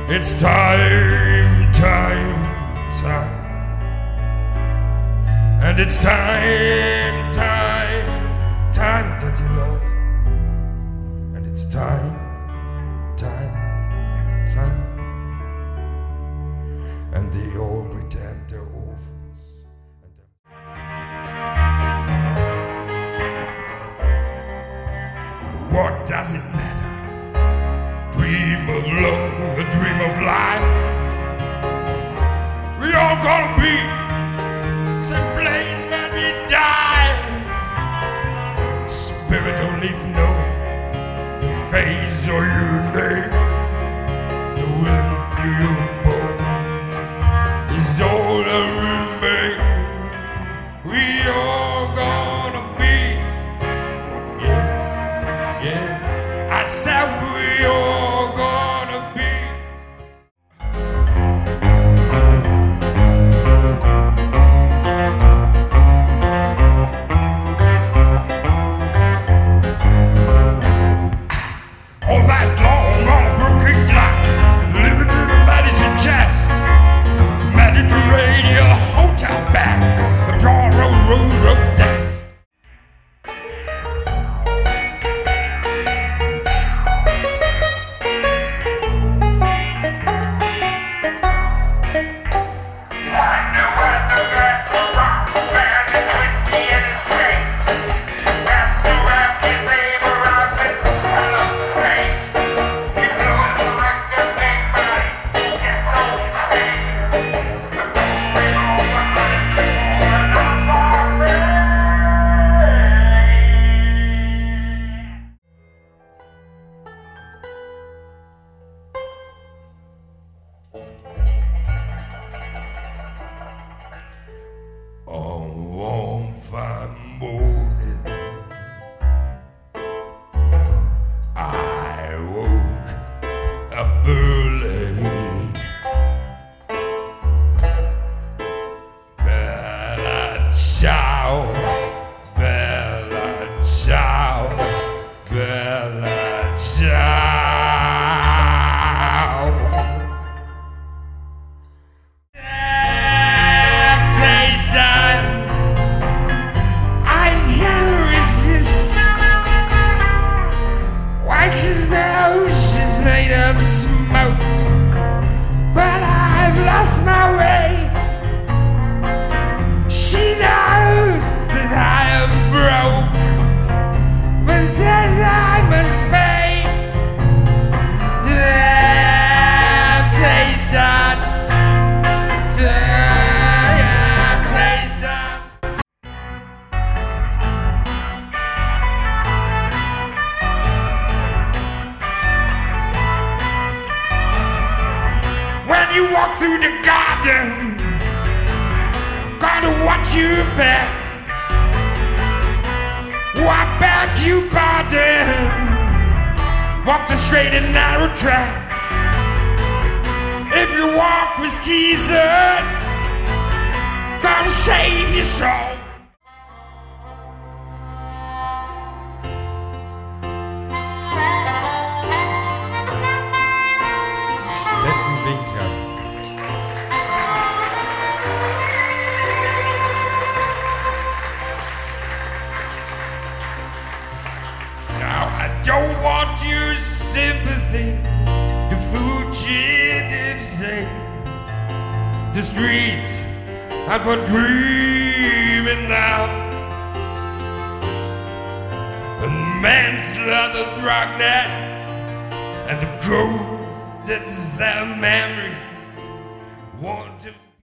It's time, time, time. And it's time, time, time that you love. And it's time, time, time. And they all pretend they're orphans. What does it matter? Dream of love, a dream of life. We all gonna be some place when we die. Spirit don't even know the face or your name. The wind through your bone is all that remains. We all gonna be, yeah, yeah. I said we all gonna be. All night long on a broken glass, living in a Madison chest. Mediterranean hotel bag, a broad road up desk. On one fine morning, I woke up early. Bella ciao, bella ciao, bella ciao. She's now, she's made of smoke, but I've lost my way. She knows that I am broke, but then I must pay temptation, temptation. When you walk through the garden, gotta watch your back. I beg you pardon. Walk the straight and narrow track. If you walk with Jesus, gonna save your soul. I don't want your sympathy. The fugitives say the streets are for dreaming now. And manslaughter, drug nets, and the ghosts that sell memories want to